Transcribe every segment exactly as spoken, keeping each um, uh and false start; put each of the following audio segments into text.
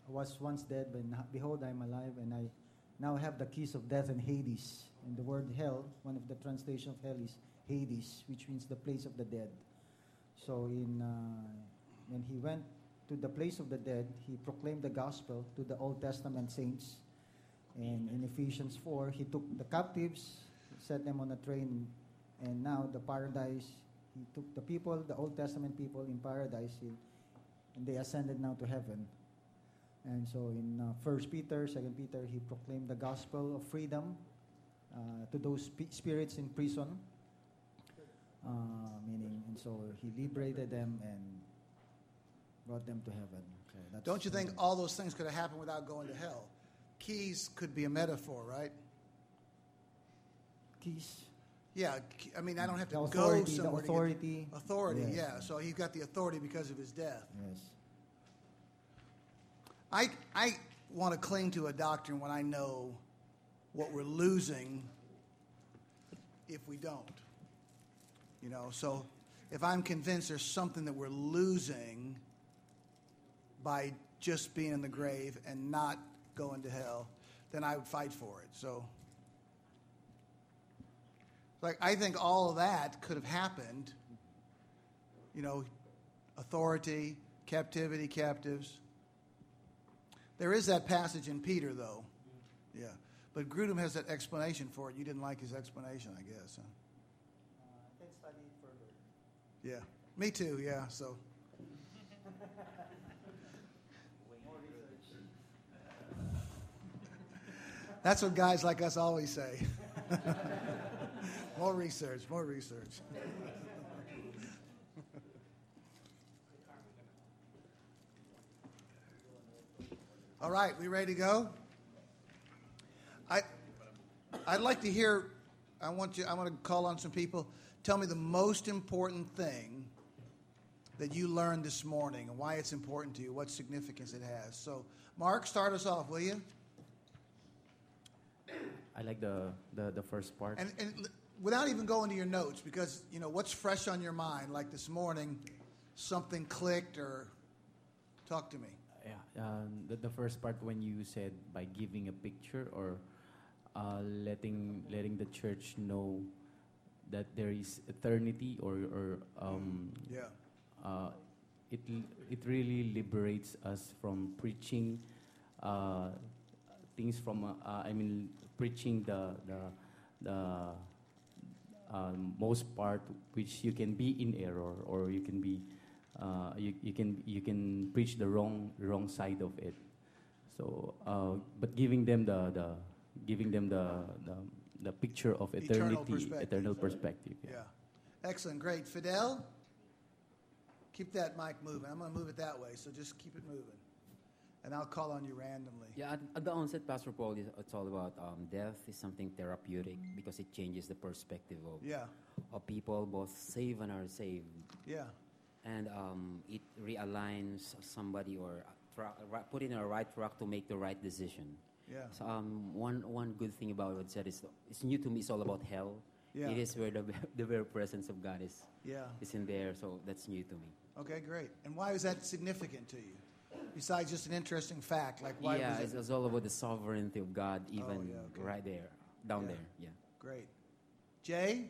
was once dead, but now, behold, I am alive, and I now have the keys of death and Hades. And the word hell, one of the translation of hell is Hades, which means the place of the dead. So in uh, when he went to the place of the dead, he proclaimed the gospel to the Old Testament saints. And in Ephesians four, he took the captives, set them on a train, and now the paradise, he took the people, the Old Testament people in paradise, he, and they ascended now to heaven. And so in uh, First Peter, Second Peter, he proclaimed the gospel of freedom uh, to those sp- spirits in prison, uh, meaning, and so he liberated them and brought them to heaven. So that's Don't you think all those things could have happened without going to hell? Keys could be a metaphor, right? Keys? Yeah, I mean, I don't have to The go authority, somewhere. the authority. To get authority, Yes. yeah. So he got the authority because of his death. Yes. I, I want to cling to a doctrine when I know what we're losing if we don't. You know, so if I'm convinced there's something that we're losing by just being in the grave and not going to hell, then I would fight for it. So, like, I think all of that could have happened. You know, authority, captivity, captives. There is that passage in Peter, though. Yeah. But Grudem has that explanation for it. You didn't like his explanation, I guess. Huh? Uh, I can study it further. Yeah. Me too, yeah. So. That's what guys like us always say. More research, more research. All right, we ready to go? I, I'd like to hear. I want you. I want to call on some people. Tell me the most important thing that you learned this morning and why it's important to you. What significance it has. So, Mark, start us off, will you? I like the, the, the first part. And, and without even going to your notes, because you know what's fresh on your mind. Like this morning, something clicked, or talk to me. Yeah, um, the, the first part when you said by giving a picture or uh, letting letting the church know that there is eternity or or um, Yeah. uh, it it really liberates us from preaching uh, things from uh, uh, I mean preaching the the the um, most part which you can be in error or you can be. Uh, you, you can you can preach the wrong wrong side of it, so uh, but giving them the, the giving them the, the the picture of eternity, Eternal perspective. eternal perspective. Yeah. Yeah. Excellent, great. Fidel, keep that mic moving. I'm going to move it that way, so just keep it moving, and I'll call on you randomly. Yeah, at, at the onset, Pastor Paul, is, it's all about um, death is something therapeutic because it changes the perspective of Yeah. of people, both saved and unsaved. Yeah. And um, it realigns somebody or tra- ra- put in a right track to make the right decision. Yeah. So um, one one good thing about what it said is it's new to me. It's all about hell. Yeah. It is where the the very presence of God is. Yeah. Is in there. So that's new to me. Okay, great. And why is that significant to you? Besides just an interesting fact, like why yeah, was it's, it? it's all about the sovereignty of God, even yeah, okay. right there, down Yeah. there. Yeah. Great. Jay?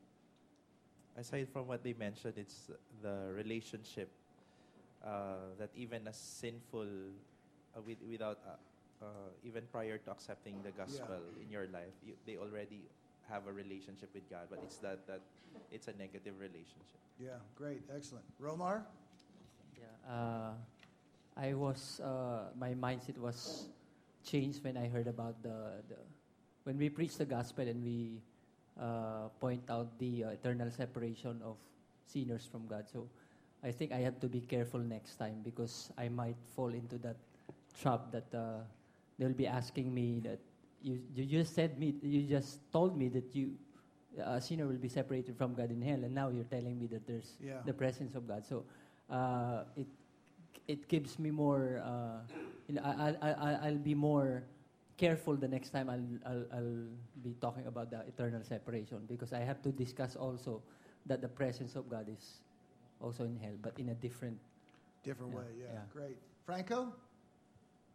Aside from what they mentioned, it's the relationship uh, that even as sinful, uh, with, without uh, uh, even prior to accepting the gospel Yeah. in your life, you, they already have a relationship with God. But it's that that it's a negative relationship. Yeah, great, excellent. Romar? Yeah, uh, I was uh, my mindset was changed when I heard about the, the when we preach the gospel and we uh, point out the uh, eternal separation of sinners from God. So I think I have to be careful next time because I might fall into that trap that uh, they'll be asking me that you you just said me you just told me that you a sinner will be separated from God in hell, and now you're telling me that there's Yeah. the presence of God. So uh, it it gives me more. Uh, you know, I, I, I, I'll be more careful the next time I'll, I'll I'll be talking about the eternal separation because I have to discuss also that the presence of God is also in hell, but in a different Different Yeah, way, yeah. yeah. Great. Franco?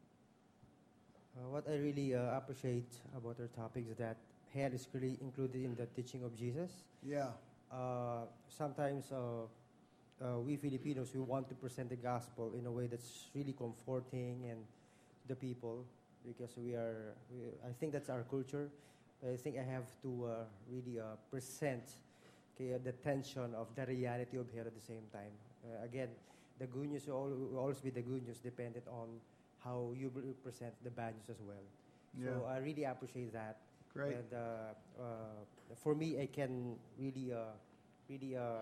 what I really uh, appreciate about our topic is that hell is really included in the teaching of Jesus. Yeah. Uh, sometimes uh, uh, we Filipinos, we want to present the gospel in a way that's really comforting and the people, because we are, we, I think that's our culture. But I think I have to uh, really uh, present okay, uh, the tension of the reality of hell at the same time. Uh, again, the good news will, al- will always be the good news, dependent on how you will present the bad news as well. Yeah. So I really appreciate that. Great. And uh, uh, for me, I can really, uh, really uh,